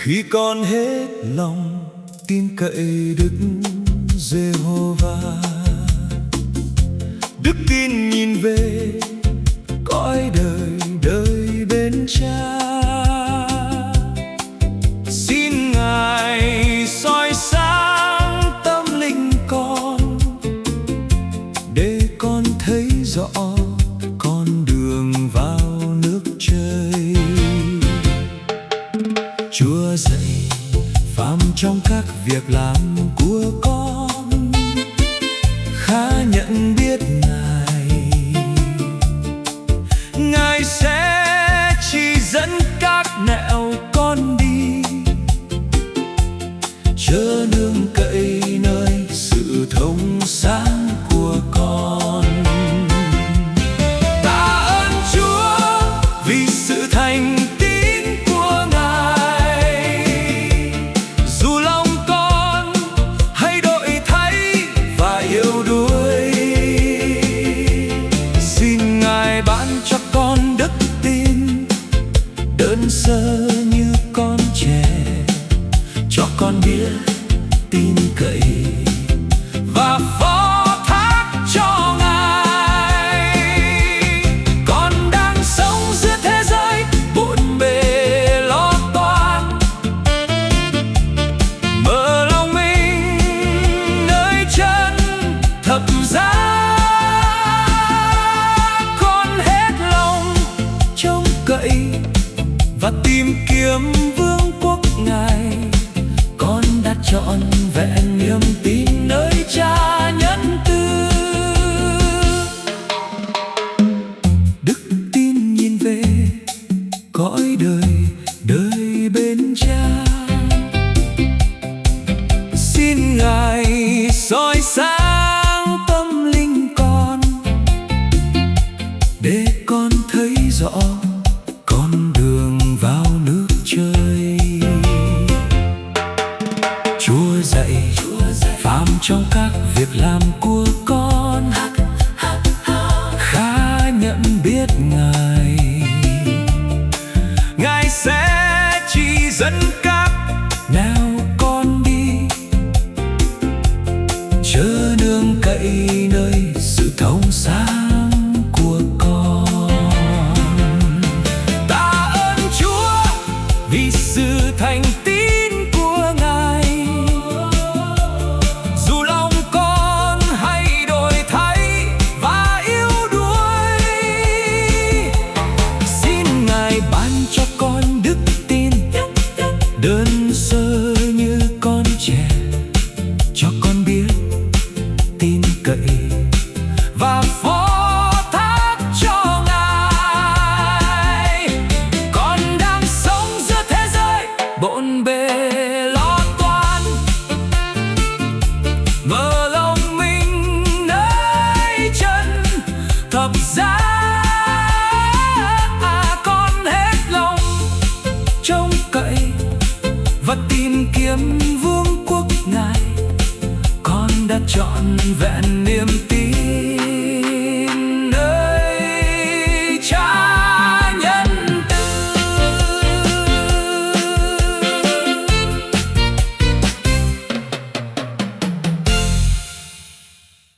Khi con hết lòng tin cậy Đức Giê-hô-va, đức tin nhìn về cõi đời đời bên Cha. Xin Ngài soi sáng tâm linh con, để con thấy rõ con đường vào nước trời. Chúa dạy phàm trong các việc làm của con, khá nhận biết Ngài. Ngài sẽ chỉ dẫn các nẻo con đi, chớ nương cậy nơi sự thông sáng của con. Tạ ơn Chúa vì sự thành tín của Ngài, dù lòng con hay đổi thay và yếu đuối. Xin Ngài ban cho con đức tin đơn sơ như con trẻ, cho con biết tin cậy và phó thác cho Ngài. Con đang sống giữa thế giới bộn bề lo toan, mở lòng mình nơi chân thập giá. Con hết lòng trông cậy và tìm kiếm vương quốc Ngài. Con đã trọn vẹn niềm tin nơi Cha nhân từ. Đức tin nhìn về cõi đời đời bên Cha. Xin Ngài soi sáng tâm linh con, để con thấy rõ con đường vào nước trời. Chúa dạy phàm trong các việc làm của con, khá nhận biết Ngài. Ngài sẽ chỉ dẫn các nẻo con đi, chớ nương cậy nơi sự thông sáng của con. Tạ ơn Chúa vì sự thành tín của Ngài, dù lòng con hay đổi thay và yếu đuối. Xin Ngài ban cho con đức tin đơn sơ như con trẻ, cho con biết tin cậy và phó thác cho Ngài. Con đang sống giữa thế giới bộn bề lo toan, mở lòng mình nơi chân thập giá. Con hết lòng trông cậy và tìm kiếm vương quốc Ngài. Con đã trọn vẹn niềm tin